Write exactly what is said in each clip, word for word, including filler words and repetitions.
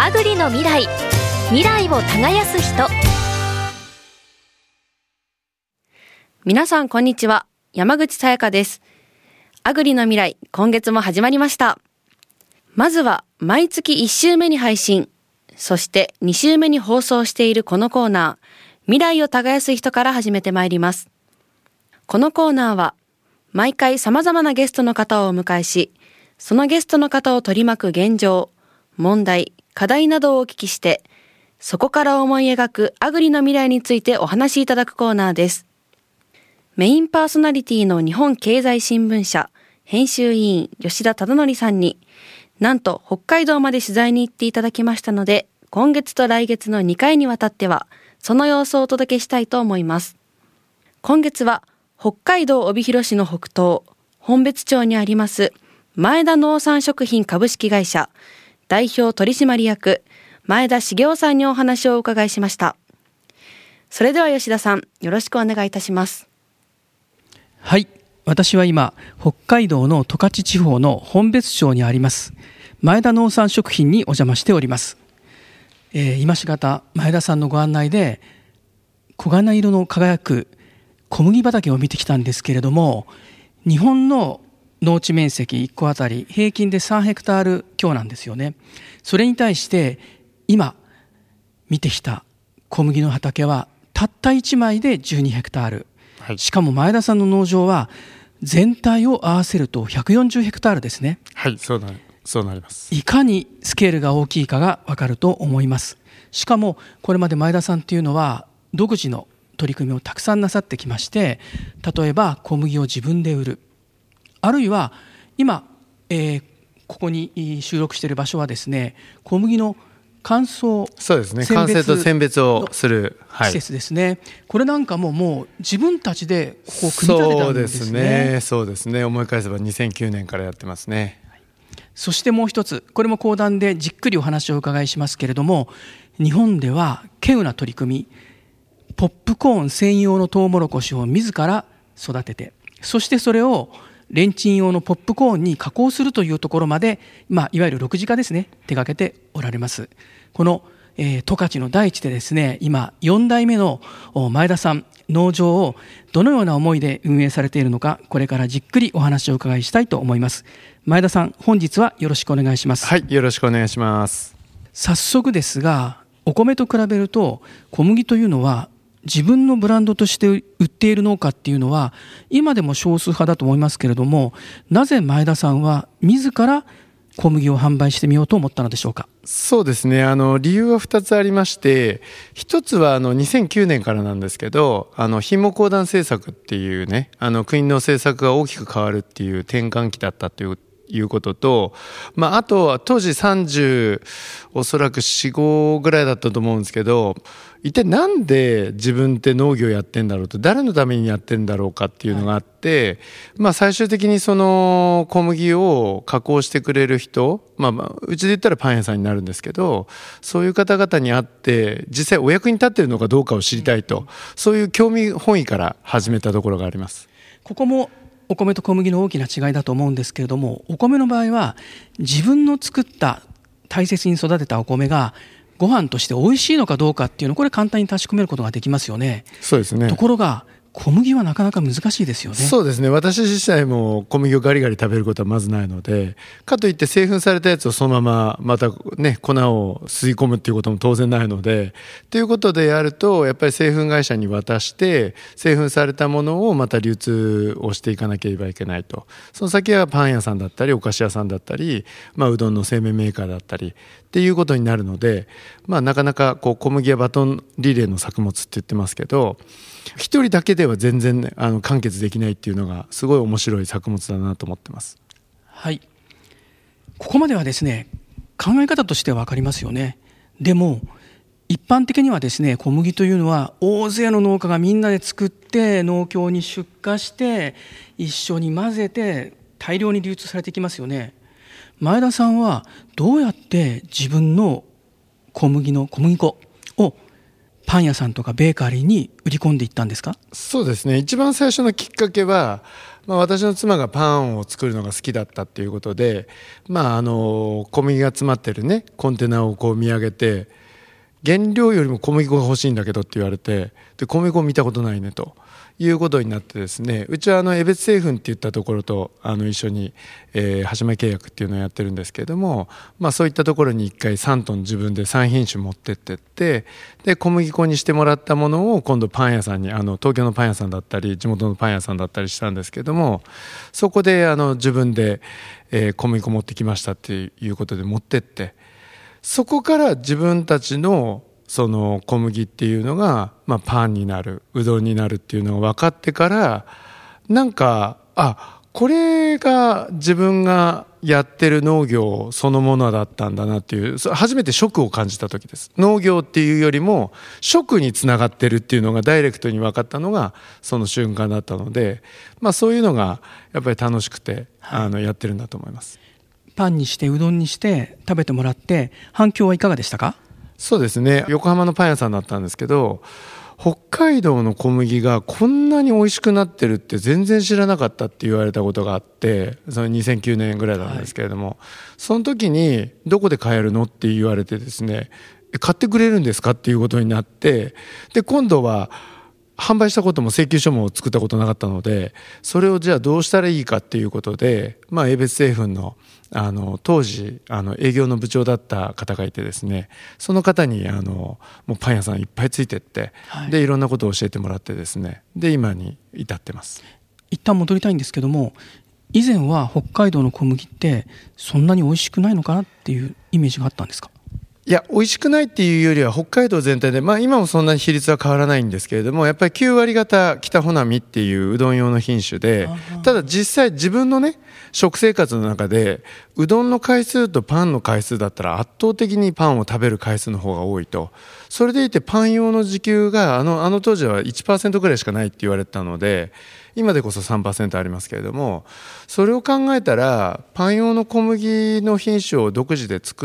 アグリの未来、未来を耕す人。 皆さんこんにちは、山口さやかです。アグリの未来、今月も始まりました。まずは毎月いち週目に配信、そしてに週目に放送しているこのコーナー、未来を耕す人から始めてまいります。このコーナーは毎回様々なゲストの方をお迎えし、そのゲストの方を取り巻く現状、問題、課題などをお聞きして、そこから思い描くアグリの未来についてお話しいただくコーナーです。メインパーソナリティの日本経済新聞社編集委員吉田忠則さんに、なんと北海道まで取材に行っていただきましたので、今月と来月のにかいにわたっては、その様子をお届けしたいと思います。今月は、北海道帯広市の北東、本別町にあります前田農産食品株式会社代表取締役前田茂雄さんにお話をお伺いしました。それでは吉田さん、よろしくお願いいたします。 はい、私は今北海道の十勝地方の本別町にあります前田農産食品にお邪魔しております。えー、今しがた前田さんのご案内で黄金色の輝く小麦畑を見てきたんですけれども、日本の農地面積いっこあたり平均でさんヘクタール強なんですよね。それに対して今見てきた小麦の畑はたったいちまいでじゅうにヘクタール、はい、しかも前田さんの農場は全体を合わせるとひゃくよんじゅうヘクタールですね。 はい、そうな、そうなります。 いかにスケールが大きいかが分かると思います。しかもこれまで前田さんっていうのは独自の取り組みをたくさんなさってきまして、例えば小麦を自分で売る、あるいは今、えー、ここに収録している場所はですね、小麦の乾燥、 そうですね、乾燥と選別をする施設ですね、はい、これなんかももう自分たちでこう組み立てたんですね。 そうですね、そうですね、思い返せばにせんきゅうねんからやってますね。 はい、そしてもう一つ、これも講談でじっくりお話をお伺いしますけれども、日本では稀有な取り組み、ポップコーン専用のトウモロコシを自ら育てて、そしてそれをレンチン用のポップコーンに加工するというところまで、まあ、いわゆる緑地化ですね、手掛けておられます。この、えー、十勝の大地でですね、今よん代目の前田さん、農場をどのような思いで運営されているのか、これからじっくりお話をお伺いしたいと思います。前田さん、本日はよろしくお願いします。 はい、よろしくお願いします。 早速ですが、お米と比べると小麦というのは自分のブランドとして売っている農家っていうのは今でも少数派だと思いますけれども、なぜ前田さんは自ら小麦を販売してみようと思ったのでしょうか。 そうですね、あの理由はふたつありまして、一つはあのにせんきゅうねんからなんですけど、あの品目横断政策っていうね、あの国の政策が大きく変わるっていう転換期だったといういうことと、まあ、あとは当時さんじゅうおそらくよん、ごぐらいだったと思うんですけど、一体なんで自分って農業やってんだろうと、誰のためにやってんだろうかっていうのがあって、はい、まあ最終的にその小麦を加工してくれる人、まあまあうちで言ったらパン屋さんになるんですけど、そういう方々に会って実際お役に立っているのかどうかを知りたいと、うん、そういう興味本位から始めたところがあります。 ここもお米と小麦の大きな違いだと思うんですけれども、お米の場合は自分の作った大切に育てたお米がご飯として美味しいのかどうかっていうの、これ簡単に確かめることができますよね。 そうですね。 ところが小麦はなかなか難しいですよね。 そうですね、私自体も小麦をガリガリ食べることはまずないので、かといって製粉されたやつをそのまままたね粉を吸い込むっていうことも当然ないので、ということでやるとやっぱり製粉会社に渡して製粉されたものをまた流通をしていかなければいけないと。その先はパン屋さんだったりお菓子屋さんだったり、まあ、うどんの製麺メーカーだったりっていうことになるので、まあ、なかなかこう小麦やバトンリレーの作物って言ってますけど、一人だけでは全然、ね、あの完結できないっていうのがすごい面白い作物だなと思ってます。 はい、ここまではですね、考え方としては分かりますよね。でも一般的にはですね、小麦というのは大勢の農家がみんなで作って農協に出荷して一緒に混ぜて大量に流通されていきますよね。前田さんはどうやって自分の小麦の小麦粉をパン屋さんとかベーカリーに売り込んでいったんですか？ そうですね、一番最初のきっかけは、まあ、私の妻がパンを作るのが好きだったっていうことで、まあ、あの小麦が詰まってるねコンテナをこう見上げて、原料よりも小麦粉が欲しいんだけどって言われて、で小麦粉見たことないねということになってですね、うちはあの江別製粉っていったところとあの一緒に、えー、橋前契約っていうのをやってるんですけれども、まあ、そういったところにいっかいさんトン自分でさん品種持ってってって、で小麦粉にしてもらったものを今度パン屋さんに、あの東京のパン屋さんだったり地元のパン屋さんだったりしたんですけれども、そこであの自分で、えー、小麦粉持ってきましたっていうことで持ってって、そこから自分たちのその小麦っていうのが、まあ、パンになる、うどんになるっていうのが分かってから、なんかあこれが自分がやってる農業そのものだったんだなっていう、初めて食を感じた時です。農業っていうよりも食につながってるっていうのがダイレクトに分かったのがその瞬間だったので、まあ、そういうのがやっぱり楽しくて、はい、あのやってるんだと思います。 パンにしてうどんにして食べてもらって反響はいかがでしたか？ そうですね、横浜のパン屋さんだったんですけど、北海道の小麦がこんなに美味しくなってるって全然知らなかったって言われたことがあって、そのにせんきゅうねんぐらいなんですけれども、はい、その時にどこで買えるのって言われてですね、買ってくれるんですかっていうことになって、で今度は販売したことも請求書も作ったことなかったので、それをじゃあどうしたらいいかっていうことで、まあ、江別製粉のあの当時あの営業の部長だった方がいてですね、その方にあのもうパン屋さんいっぱいついてって、はい、でいろんなことを教えてもらってですね、で今に至ってます。 一旦戻りたいんですけども、以前は北海道の小麦ってそんなに美味しくないのかなっていうイメージがあったんですか？ いや、美味しくないっていうよりは北海道全体で、まあ今もそんなに比率は変わらないんですけれども、やっぱりきゅう割方北穂波っていううどん用の品種で、ただ実際自分のね食生活の中でうどんの回数とパンの回数だったら圧倒的にパンを食べる回数の方が多いと。それでいてパン用の時給があの、あの当時は いちパーセント ぐらいしかないって言われてたので、今でこそ さんパーセント ありますけれども、それを考えたらパン用の小麦の品種を独自で作って、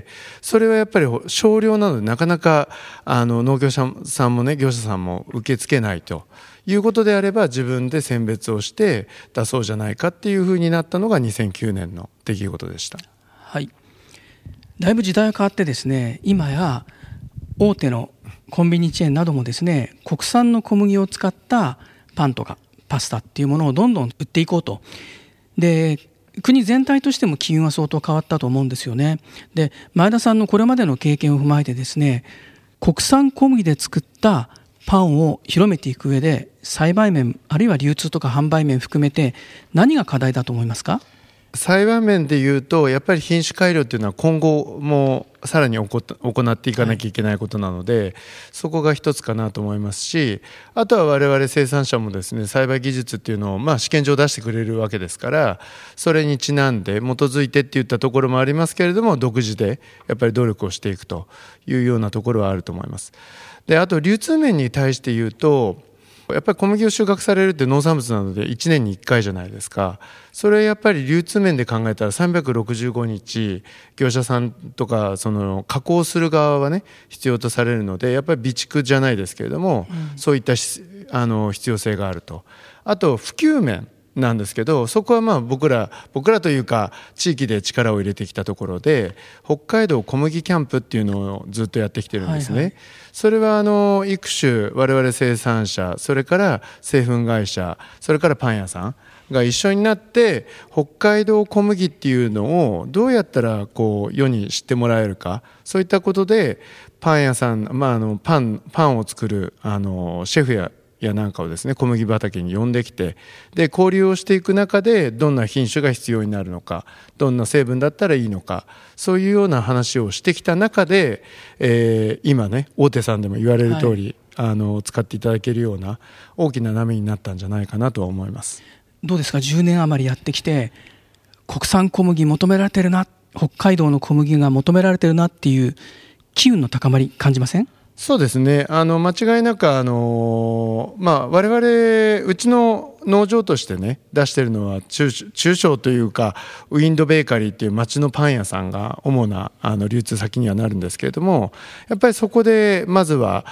それはやっぱり少量なのでなかなかあの農業者さんもね業者さんも受け付けないということであれば、自分で選別をして出そうじゃないかっていうふうになったのがにせんきゅうねんの出来事でした。 はい、だいぶ時代が変わってですね、今や大手のコンビニチェーンなどもですね、国産の小麦を使ったパンとかパスタっていうものをどんどん売っていこうと。で国全体としても機運は相当変わったと思うんですよね。で前田さんのこれまでの経験を踏まえてですね、国産小麦で作ったパンを広めていく上で栽培面あるいは流通とか販売面含めて何が課題だと思いますか？ 栽培面でいうとやっぱり品種改良というのは今後もさらに行っていかなきゃいけないことなので、はい、そこが一つかなと思いますし、あとは我々生産者もですね栽培技術っていうのをまあ試験場出してくれるわけですから、それにちなんで基づいてっていったところもありますけれども、独自でやっぱり努力をしていくというようなところはあると思います。であと流通面に対して言うと、やっぱり小麦を収穫されるって農産物なのでいちねんにいっかいじゃないですか。それはやっぱり流通面で考えたらさんびゃくろくじゅうごにち業者さんとかその加工する側はね必要とされるので、やっぱり備蓄じゃないですけれども、うん、そういったあの必要性があると。あと普及面なんですけど、そこはまあ僕ら僕らというか地域で力を入れてきたところで、北海道小麦キャンプっていうのをずっとやってきてるんですね、はいはい、それはあの育種我々生産者、それから製粉会社、それからパン屋さんが一緒になって北海道小麦っていうのをどうやったらこう世に知ってもらえるか、そういったことでパン屋さん、まあ、あのパンパンを作るあのシェフややなんかをですね小麦畑に呼んできて、で交流をしていく中でどんな品種が必要になるのか、どんな成分だったらいいのか、そういうような話をしてきた中で、えー、今ね大手さんでも言われる通り、はい、あの使っていただけるような大きな波になったんじゃないかなとは思います。 どうですか、じゅうねん余りやってきて国産小麦求められてるな、北海道の小麦が求められてるなっていう機運の高まり感じません？ そうですね、あの間違いなくあの、まあ、我々うちの農場としてね出しているのは 中, 中小というかウィンドベーカリーっていう町のパン屋さんが主なあの流通先にはなるんですけれども、やっぱりそこでまずは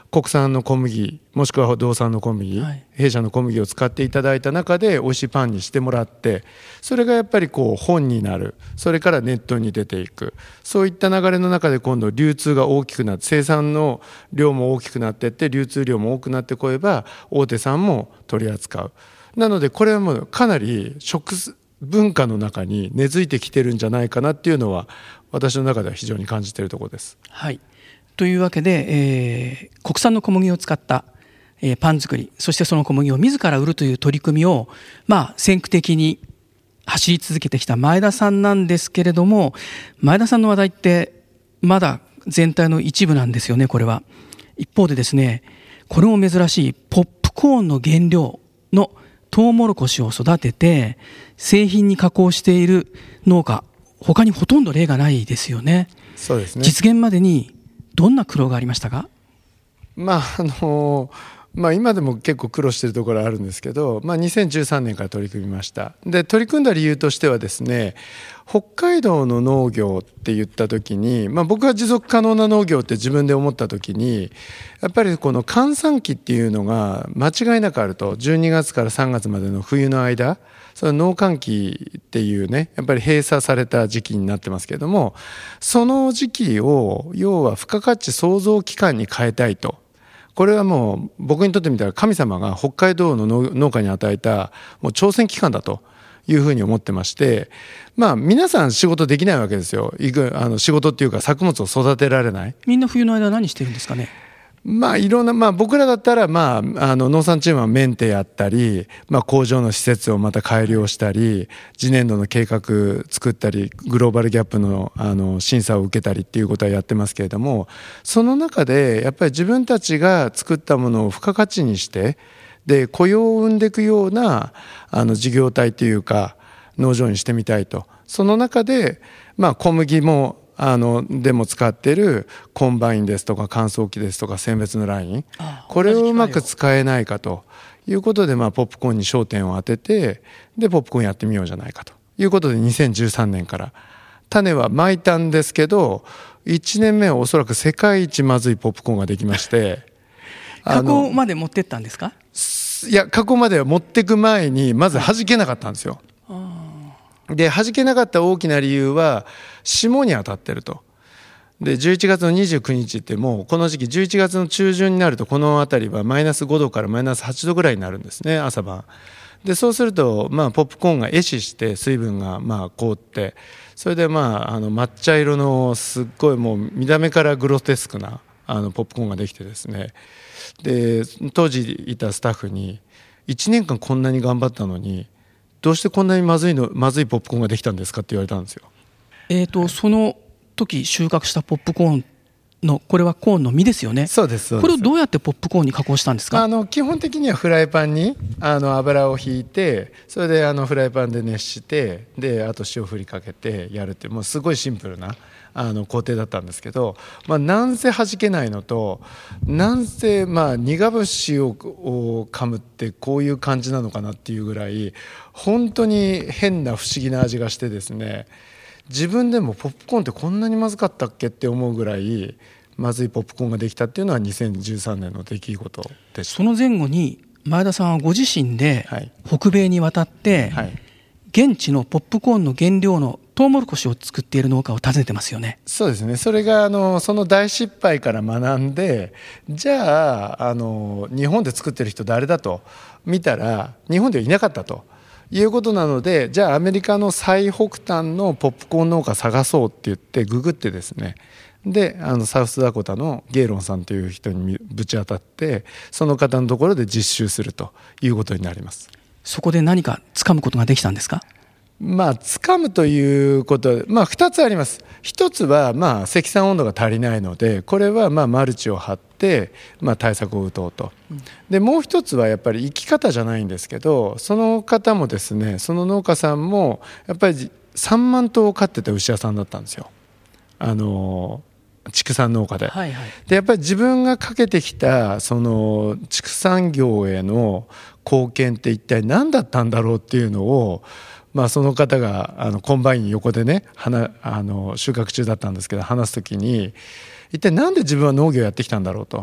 国産の小麦もしくは道産の小麦、はい、弊社の小麦を使っていただいた中で美味しいパンにしてもらって、それがやっぱりこう本になる、それからネットに出ていく、そういった流れの中で今度流通が大きくなって、生産の量も大きくなっていって流通量も多くなってこえば大手さんも取り扱う。なのでこれはもうかなり食文化の中に根付いてきてるんじゃないかなっていうのは私の中では非常に感じているところです。 はい、というわけで、えー、国産の小麦を使った、えー、パン作り、そしてその小麦を自ら売るという取り組みを、まあ、先駆的に走り続けてきた前田さんなんですけれども、前田さんの話題ってまだ全体の一部なんですよね。これは一方でですね、これも珍しいポップコーンの原料のトウモロコシを育てて製品に加工している農家、他にほとんど例がないですよね。 そうですね。 実現までにどんな苦労がありましたか？ まああのまあ、今でも結構苦労しているところあるんですけど、まあ、にせんじゅうさんねんから取り組みました。で取り組んだ理由としてはですね、北海道の農業って言った時に、まあ、僕が持続可能な農業って自分で思った時に、やっぱりこの閑散期っていうのが間違いなくあると。じゅうにがつからさんがつまでの冬の間、その農閑期っていうね、やっぱり閉鎖された時期になってますけれども、その時期を要は付加価値創造期間に変えたいと。これはもう僕にとってみたら神様が北海道の農家に与えたもう挑戦期間だというふうに思ってまして、まあ皆さん仕事できないわけですよ。あの仕事っていうか作物を育てられない。 みんな冬の間何してるんですかね？ まあいろんな、まあ僕らだったら、まああの農産チームはメンテやったり、まあ工場の施設をまた改良したり、次年度の計画作ったり、グローバルギャップのあの審査を受けたりっていうことはやってますけれども、その中でやっぱり自分たちが作ったものを付加価値にして、で雇用を生んでいくようなあの事業体というか農場にしてみたいと。その中で、まあ小麦もあのでも使っているコンバインですとか乾燥機ですとか選別のライン、これをうまく使えないかということで、まあポップコーンに焦点を当てて、でポップコーンやってみようじゃないかということでにせんじゅうさんねんから種はまいたんですけど、いちねんめはおそらく世界一まずいポップコーンができまして、 加工まで持ってったんですか？ いや、加工までは持っていく前にまず弾けなかったんですよ。で弾けなかった大きな理由は霜に当たってると。でじゅういちがつのにじゅうくにちってもうこの時期じゅういちがつの中旬になるとこの辺りはマイナスごどからマイナスはちどぐらいになるんですね、朝晩で。そうするとまあポップコーンが壊死して水分がまあ凍って、それでまああの抹茶色のすっごいもう見た目からグロテスクなあのポップコーンができてですね、で当時いたスタッフにいちねんかんこんなに頑張ったのにどうしてこんなにまずいのまずいポップコーンができたんですかって言われたんですよ。 えーとその時収穫したポップコーンの、これはコーンの実ですよね。 そうですそうです。 これをどうやってポップコーンに加工したんですか？ あの基本的にはフライパンにあの油をひいて、それであのフライパンで熱して、であと塩振りかけてやるっていう、もうすごいシンプルなあの工程だったんですけど、まあ、なんせ弾けないのと、なんせまあ苦節をを噛むってこういう感じなのかなっていうぐらい本当に変な不思議な味がしてですね、自分でもポップコーンってこんなにまずかったっけって思うぐらいまずいポップコーンができたっていうのはにせんじゅうさんねんの出来事でした。 その前後に前田さんはご自身で北米に渡って、はい、現地のポップコーンの原料のトウモロコシを作っている農家を訪ねてますよね。 そうですね。それがあのその大失敗から学んで、じゃあ、あの日本で作ってる人誰だと見たら日本ではいなかったということなので、じゃあアメリカの最北端のポップコーン農家探そうって言ってググってですね、であのサウスダコタのゲイロンさんという人にぶち当たって、その方のところで実習するということになります。 そこで何か掴むことができたんですか？ まあ掴むということは、まあ、ふたつあります。一つはまあ積算温度が足りないので、これはまあマルチを張ってまあ対策を打とうと。でもう一つはやっぱり生き方じゃないんですけど、その方もですね、その農家さんもやっぱりさんまんとうを飼ってた牛屋さんだったんですよ。あの畜産農家で。はいはい、でやっぱり自分がかけてきたその畜産業への貢献って一体何だったんだろうっていうのを、まあ、その方があのコンバイン横でね、あの収穫中だったんですけど話すときに、一体なんで自分は農業をやってきたんだろうと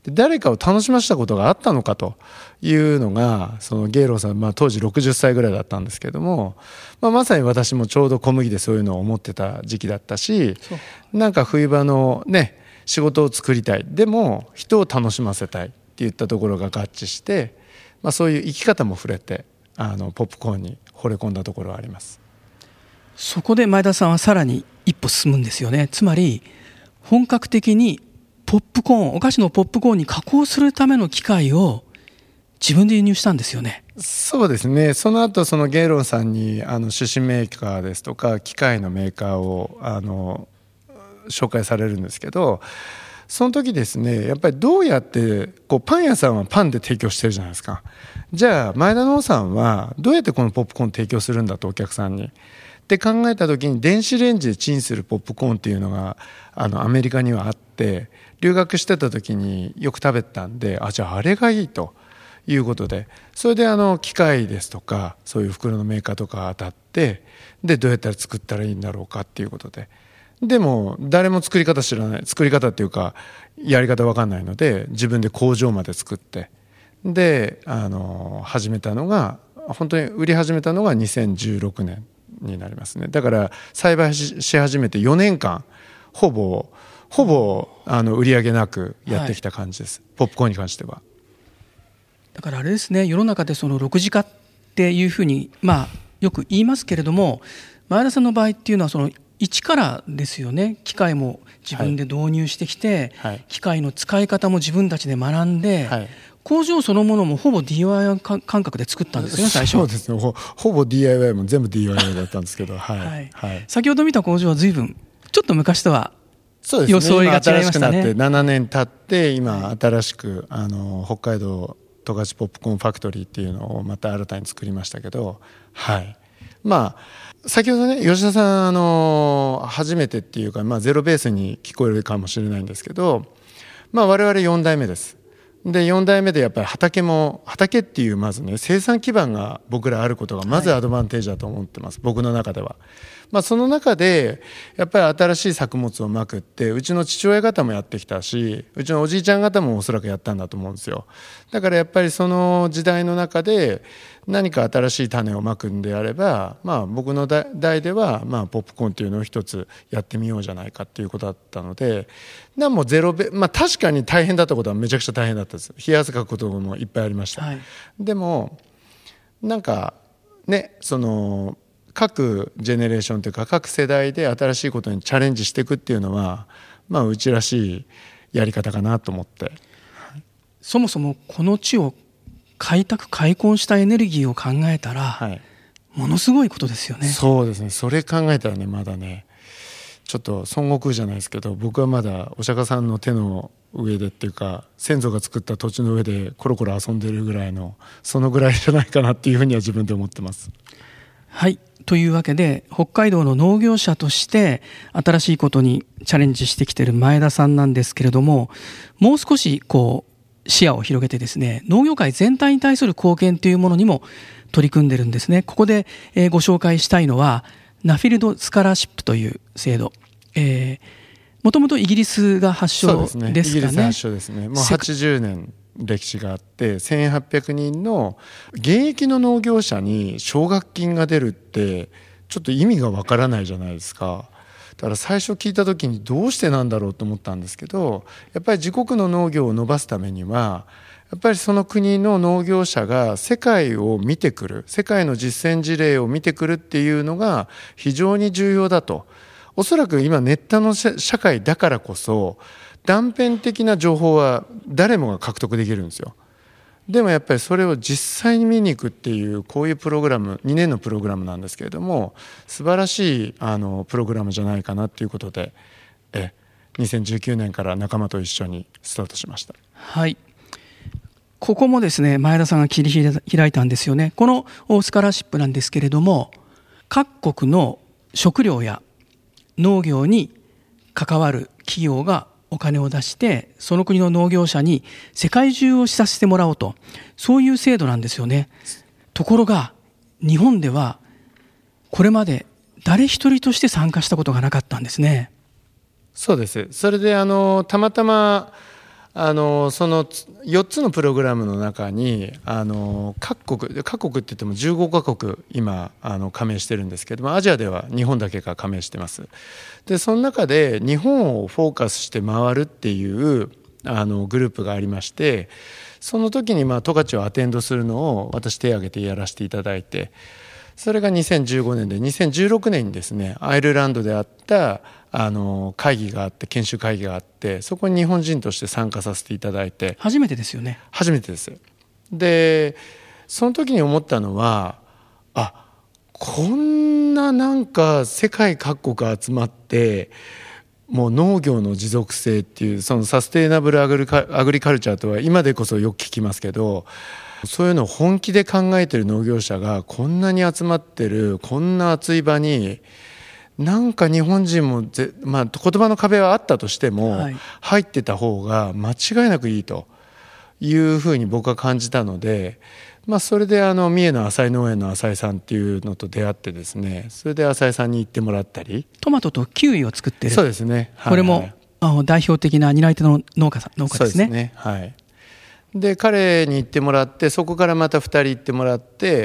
で誰かを楽しませたことがあったのかというのが、そのゲイロンさん、まあ、当時ろくじゅっさいぐらいだったんですけども、まあ、まさに私もちょうど小麦でそういうのを思ってた時期だったし、なんか冬場のね仕事を作りたい、でも人を楽しませたいっていったところが合致して、まあ、そういう生き方も触れてあのポップコーンに惚れ込んだところはあります。 そこで前田さんはさらに一歩進むんですよね。つまり本格的にポップコーン、お菓子のポップコーンに加工するための機械を自分で輸入したんですよね。 そうですね。その後そのゲイロンさんにあの種子メーカーですとか機械のメーカーをあの紹介されるんですけど、その時ですね、やっぱりどうやってこうパン屋さんはパンで提供してるじゃないですか。じゃあ前田農産はどうやってこのポップコーン提供するんだと、お客さんにって考えた時に、電子レンジでチンするポップコーンっていうのがあのアメリカにはあって、留学してた時によく食べてたんで、あ、じゃああれがいいということで、それであの機械ですとかそういう袋のメーカーとか当たって、でどうやったら作ったらいいんだろうかっていうことで、でも誰も作り方知らない、作り方っていうかやり方分かんないので、自分で工場まで作って、であの始めたのが、本当に売り始めたのがにせんじゅうろくねんになりますね。だから栽培 し, し始めてよねんかんほぼほぼあの売り上げなくやってきた感じです、はい、ポップコーンに関しては。 だからあれですね、世の中でそのろくじ化っていうふうに、まあ、よく言いますけれども、前田さんの場合っていうのはその一からですよね。機械も自分で導入してきて、はい、機械の使い方も自分たちで学んで、はい、工場そのものもほぼ ディーアイワイ 感覚で作ったんですよね、最初。 そうですね、 ほ, ほぼ ディーアイワイ も全部 ディーアイワイ だったんですけど、はいはいはい、先ほど見た工場は随分ちょっと昔とはそうですね、 装いが違いましたね。今新しくなってななねん経って、今新しくあの北海道十勝ポップコーンファクトリーっていうのをまた新たに作りましたけど、はい、まあ先ほどね、吉田さんあの初めてっていうか、まあ、ゼロベースに聞こえるかもしれないんですけど、まあ、我々よん代目です。でよん代目でやっぱり畑も畑っていうまずね生産基盤が僕らあることがまずアドバンテージだと思ってます、はい、僕の中では。まあ、その中でやっぱり新しい作物をまくって、うちの父親方もやってきたし、うちのおじいちゃん方もおそらくやったんだと思うんですよ。だからやっぱりその時代の中で何か新しい種をまくんであれば、まあ、僕の代ではまあポップコーンっていうのを一つやってみようじゃないかっていうことだったので、なんもゼロベ、まあ、確かに大変だったことはめちゃくちゃ大変だったです。冷や汗かくこともいっぱいありました、はい、でもなんかね、その各ジェネレーションというか各世代で新しいことにチャレンジしていくっていうのは、まあ、うちらしいやり方かなと思って。 そもそもこの地を開拓開墾したエネルギーを考えたら、はい、ものすごいことですよね。 そうですね、それ考えたらね、まだねちょっと孫悟空じゃないですけど、僕はまだお釈迦さんの手の上でっていうか、先祖が作った土地の上でコロコロ遊んでるぐらいの、そのぐらいじゃないかなっていうふうには自分で思ってます。 はい、というわけで北海道の農業者として新しいことにチャレンジしてきている前田さんなんですけれども、もう少しこう視野を広げてですね、農業界全体に対する貢献というものにも取り組んでるんですね。ここでご紹介したいのはナフィルドスカラーシップという制度、えー、もともとイギリスが発祥ですかね。 イギリス発祥ですね。もうはちじゅうねん歴史があって、せんはっぴゃくにんの現役の農業者に奨学金が出るってちょっと意味がわからないじゃないですか。だから最初聞いた時にどうしてなんだろうと思ったんですけど、やっぱり自国の農業を伸ばすためにはやっぱりその国の農業者が世界を見てくる、世界の実践事例を見てくるっていうのが非常に重要だと。おそらく今ネットの社会だからこそ断片的な情報は誰もが獲得できるんですよ。でもやっぱりそれを実際に見に行くっていうこういうプログラム、にねんのプログラムなんですけれども、素晴らしいあのプログラムじゃないかなということで、えにせんじゅうきゅうねんから仲間と一緒にスタートしました。 はい、ここもですね前田さんが切り開いたんですよね。このスカラーシップなんですけれども、各国の食料や農業に関わる企業がお金を出して、その国の農業者に世界中を視察してもらおうと、そういう制度なんですよね。ところが日本ではこれまで誰一人として参加したことがなかったんですね。 そうです。それであのたまたまあのそのよっつのプログラムの中にあの各国各国って言ってもじゅうごかこく今あの加盟してるんですけども、アジアでは日本だけが加盟してます。でその中で日本をフォーカスして回るっていうあのグループがありまして、その時にまあ十勝をアテンドするのを私手を挙げてやらせていただいて、それがにせんじゅうごねんでにせんじゅうろくねんにですねアイルランドであったあの会議があって研修会議があって、そこに日本人として参加させていただいて、 初めてですよね。 初めてです。でその時に思ったのは、あこんななんか世界各国集まってもう農業の持続性っていうそのサステイナブルアグリカ、アグリカルチャーとは今でこそよく聞きますけど、そういうのを本気で考えてる農業者がこんなに集まってるこんな熱い場に、なんか日本人もぜ、まあ、言葉の壁はあったとしても、はい、入ってた方が間違いなくいいというふうに僕は感じたので、まあ、それであの三重の浅井農園の浅井さんっていうのと出会ってですね、それで浅井さんに行ってもらったり、 トマトとキウイを作ってる。 そうですね、はい、 これもあの代表的な担い手の農家さん農家ですね。 そうですね、はい。で彼に行ってもらって、そこからまたふたり行ってもらって、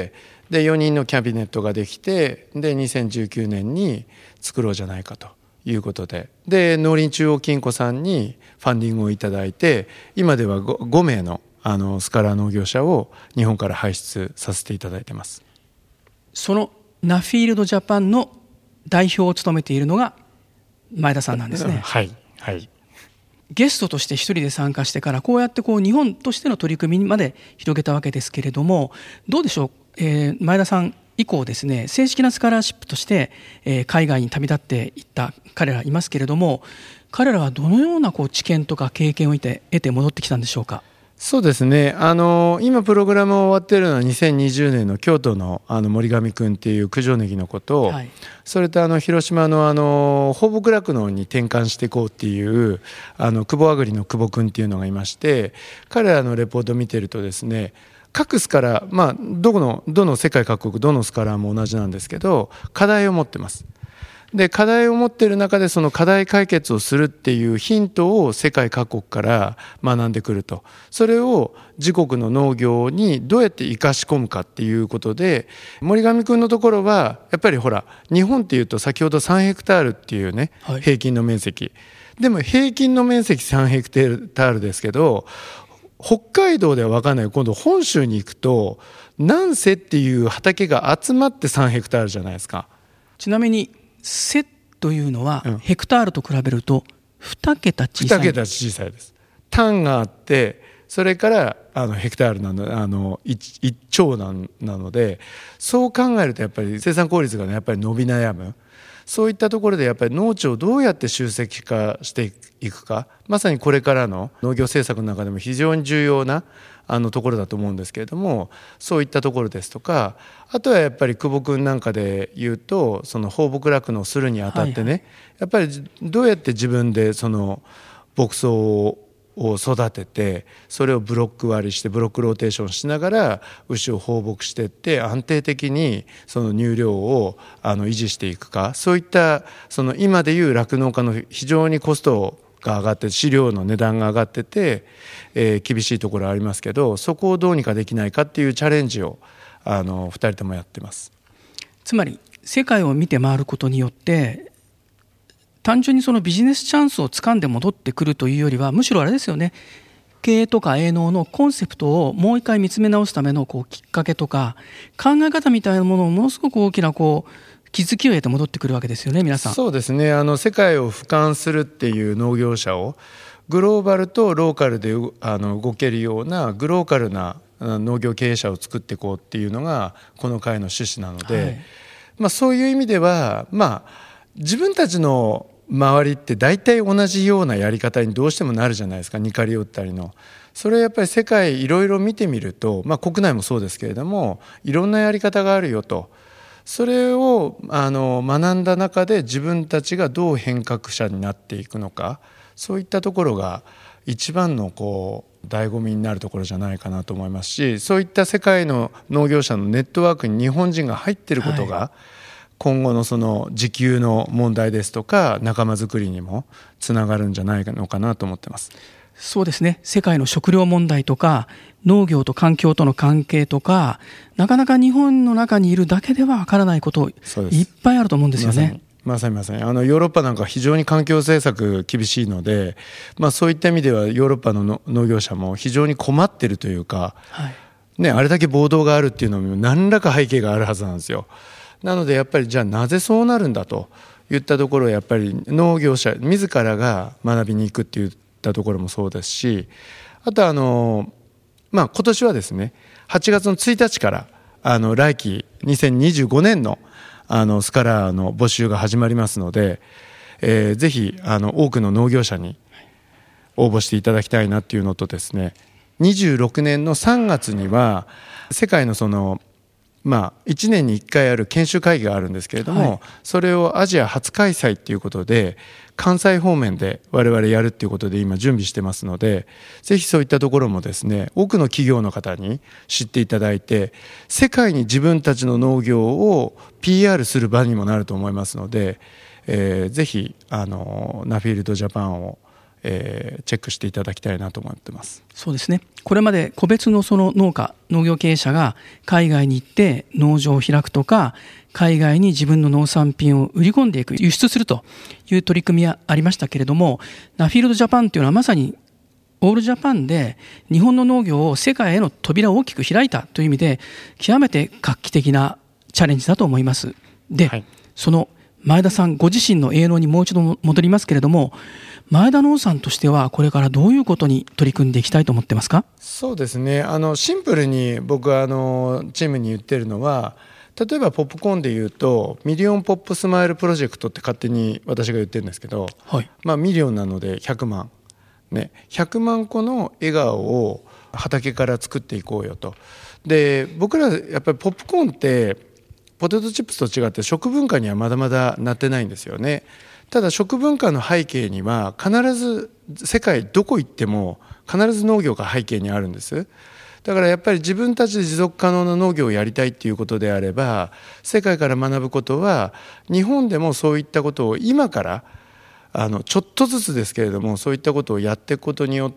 でよにんのキャビネットができて、でにせんじゅうきゅうねんに作ろうじゃないかということで、で農林中央金庫さんにファンディングをいただいて、今では 5, 5名のあのスカラー農業者を日本から輩出させていただいています。 そのナフィールドジャパンの代表を務めているのが前田さんなんですね。 はい、はい。 ゲストとして一人で参加してから、こうやってこう日本としての取り組みまで広げたわけですけれども、どうでしょう、えー、前田さん以降ですね、正式なスカラーシップとして、えー、海外に旅立っていった彼らいますけれども、彼らはどのようなこう知見とか経験を得て、得て戻ってきたんでしょうか。 そうですね、あの今プログラム終わっているのはにせんにじゅうねんの京都のあの森上くんっていう九条ネギの子と、はい、それとあの広島のあの放牧酪農に転換していこうっていうあの久保アグリの久保くんっていうのがいまして、彼らのレポートを見てるとですね、各スカラー、まあ、どこのどの世界各国どのスカラーも同じなんですけど、課題を持ってます。で課題を持っている中で、その課題解決をするっていうヒントを世界各国から学んでくると、それを自国の農業にどうやって生かし込むかっていうことで、森上くんのところはやっぱりほら、日本っていうと先ほどさんヘクタールっていうね、はい、平均の面積でも平均の面積さんヘクタールですけど、北海道では分かんない、今度本州に行くと南瀬っていう畑が集まってさんヘクタールじゃないですか。 ちなみに瀬というのはヘクタールと比べるとに桁小さい。 に桁小さいです。単があって、それからあのヘクタールなの、あの 1, いっちょうなので、そう考えるとやっぱり生産効率が、ね、やっぱり伸び悩む。そういったところでやっぱり農地をどうやって集積化していくか、まさにこれからの農業政策の中でも非常に重要なあのところだと思うんですけれども、そういったところですとか、あとはやっぱり久保君なんかで言うと、その放牧酪農するにあたってね、はいはい、やっぱりどうやって自分でその牧草を育てて、それをブロック割りしてブロックローテーションしながら牛を放牧していって、安定的にその乳量をあの維持していくか、そういったその今でいう酪農家の非常にコストが上がって、飼料の値段が上がってて、えー、厳しいところありますけど、そこをどうにかできないかっていうチャレンジをあのふたりともやってます。 つまり世界を見て回ることによって、単純にそのビジネスチャンスを掴んで戻ってくるというよりは、むしろあれですよね、経営とか営農のコンセプトをもう一回見つめ直すためのこうきっかけとか考え方みたいなものをものすごく大きなこう気づきを得て戻ってくるわけですよね、皆さん。 そうですね、あの世界を俯瞰するっていう農業者を、グローバルとローカルであの動けるようなグローカルな農業経営者を作っていこうっていうのがこの会の趣旨なので、はい、まあ、そういう意味では、まあ、自分たちの周りって大体同じようなやり方にどうしてもなるじゃないですか、似かり寄ったりの。それやっぱり世界いろいろ見てみると、まあ、国内もそうですけれども、いろんなやり方があるよと。それをあの学んだ中で自分たちがどう変革者になっていくのか、そういったところが一番のこう醍醐味になるところじゃないかなと思いますし、そういった世界の農業者のネットワークに日本人が入っていることが、はい、今後のその自給の問題ですとか仲間づくりにもつながるんじゃないのかなと思ってます。 そうですね。世界の食料問題とか農業と環境との関係とか、なかなか日本の中にいるだけではわからないこといっぱいあると思うんですよね。 まさにまさにあのヨーロッパなんか非常に環境政策厳しいので、まあ、そういった意味ではヨーロッパのの農業者も非常に困ってるというか、はいね、あれだけ暴動があるっていうのも何らか背景があるはずなんですよ。なのでやっぱりじゃあなぜそうなるんだといったところをやっぱり農業者自らが学びに行くっていったところもそうですし、あとあの、まあ、今年はですねはちがつのついたちからあの来期にせんにじゅうごねんのあのスカラーの募集が始まりますので、えー、ぜひあの多くの農業者に応募していただきたいなっていうのとですね、にじゅうろくねんのさんがつには世界のそのまあいちねんにいっかいある研修会議があるんですけれども、はい、それをアジア初開催っていうことで関西方面で我々やるっていうことで今準備してますので、ぜひそういったところもですね多くの企業の方に知っていただいて、世界に自分たちの農業を ピーアール する場にもなると思いますので、えー、ぜひあのナフィールドジャパンをえー、チェックしていただきたいなと思ってます。 そうですね。これまで個別のその農家農業経営者が海外に行って農場を開くとか、海外に自分の農産品を売り込んでいく、輸出するという取り組みはありましたけれども、ナフィールドジャパンというのはまさにオールジャパンで日本の農業を世界への扉を大きく開いたという意味で極めて画期的なチャレンジだと思います。で、はい、その前田さんご自身の営農にもう一度戻りますけれども、前田農産としてはこれからどういうことに取り組んでいきたいと思ってますか？ そうですね、あのシンプルに僕はあのチームに言ってるのは、例えばポップコーンでいうとミリオンポップスマイルプロジェクトって勝手に私が言ってるんですけど、はい、まあ、ミリオンなのでひゃくまん、ね、ひゃくまんこの笑顔を畑から作っていこうよと。で僕らやっぱりポップコーンってポテトチップスと違って食文化にはまだまだなってないんですよね。ただ食文化の背景には必ず世界どこ行っても必ず農業が背景にあるんです。だからやっぱり自分たちで持続可能な農業をやりたいっていうことであれば、世界から学ぶことは日本でもそういったことを今からあのちょっとずつですけれどもそういったことをやっていくことによって、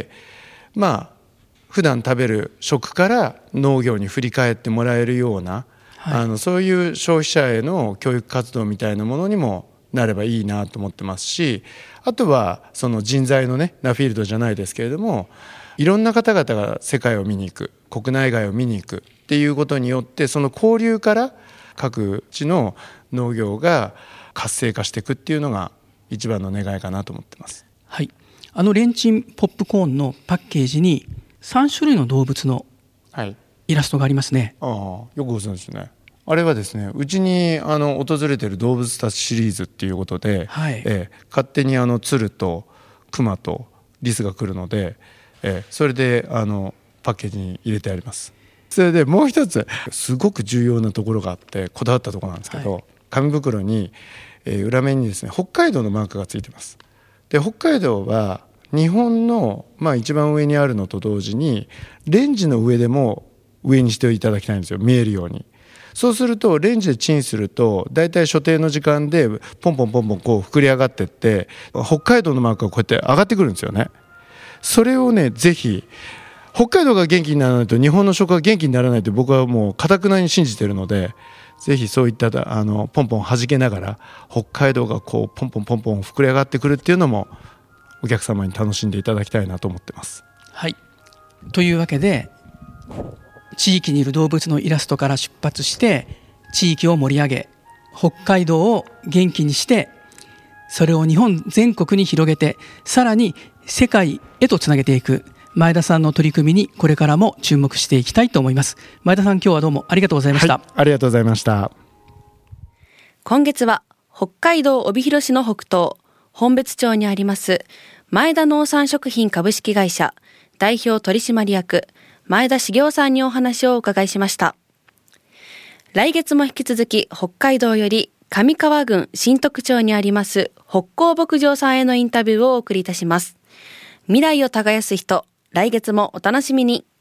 まあ普段食べる食から農業に振り返ってもらえるような、はい、あのそういう消費者への教育活動みたいなものにもなればいいなと思ってますし、あとはその人材のねナフィールドじゃないですけれども、いろんな方々が世界を見に行く、国内外を見に行くっていうことによって、その交流から各地の農業が活性化していくっていうのが一番の願いかなと思ってます。 はい、あのレンチンポップコーンのパッケージにさん種類の動物のイラストがありますね。 はい、ああ、よくご存知ですね。あれはですね、うちにあの訪れている動物たちシリーズっていうことで、はい、えー、勝手にあの鶴と熊とリスが来るので、えー、それであのパッケージに入れてあります。それでもう一つすごく重要なところがあってこだわったところなんですけど、はい、紙袋に、えー、裏面にですね北海道のマークがついてます。で北海道は日本の、まあ、一番上にあるのと同時にレンジの上でも上にしていただきたいんですよ、見えるように。そうするとレンジでチンするとだいたい所定の時間でポンポンポンポンこう膨れ上がっていって北海道のマークがこうやって上がってくるんですよね。それをねぜひ北海道が元気にならないと日本の食が元気にならないと僕はもう固くなに信じているので、ぜひそういったあのポンポン弾けながら北海道がこうポンポンポンポン膨れ上がってくるっていうのもお客様に楽しんでいただきたいなと思ってます。 はい、というわけで地域にいる動物のイラストから出発して地域を盛り上げ北海道を元気にしてそれを日本全国に広げてさらに世界へとつなげていく前田さんの取り組みにこれからも注目していきたいと思います。前田さん、今日はどうもありがとうございました。 はい、ありがとうございました。 今月は北海道帯広市の北東本別町にあります前田農産食品株式会社代表取締役前田茂雄さんにお話をお伺いしました。来月も引き続き北海道より上川郡新徳町にあります北港牧場さんへのインタビューをお送りいたします。未来を耕す人、来月もお楽しみに。